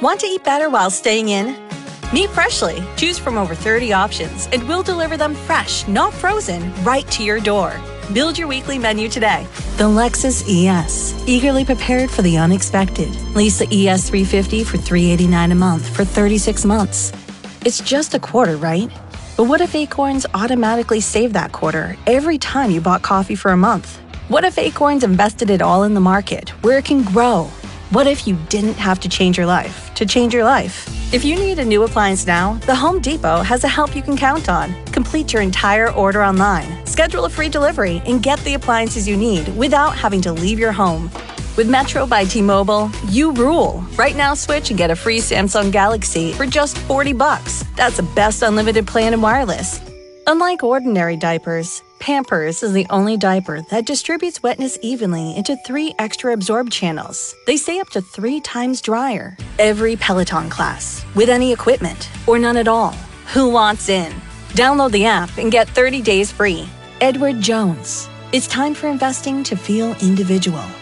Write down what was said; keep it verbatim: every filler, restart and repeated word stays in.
Want to eat better while staying in? Meet Freshly. Choose from over thirty options, and we'll deliver them fresh, not frozen, right to your door. Build your weekly menu today. The Lexus E S. Eagerly prepared for the unexpected. Lease the E S three fifty for three hundred eighty-nine dollars a month for thirty-six months. It's just a quarter, right? But what if Acorns automatically saved that quarter every time you bought coffee for a month? What if Acorns invested it all in the market, where it can grow? What if you didn't have to change your life to change your life? If you need a new appliance now, the Home Depot has a help you can count on. Complete your entire order online, schedule a free delivery, and get the appliances you need without having to leave your home. With Metro by T-Mobile, you rule. Right now, switch and get a free Samsung Galaxy for just forty bucks. That's the best unlimited plan in wireless. Unlike ordinary diapers, Pampers is the only diaper that distributes wetness evenly into three extra absorb channels. They stay up to three times drier. Every Peloton class, with any equipment, or none at all. Who wants in? Download the app and get thirty days free. Edward Jones. It's time for investing to feel individual.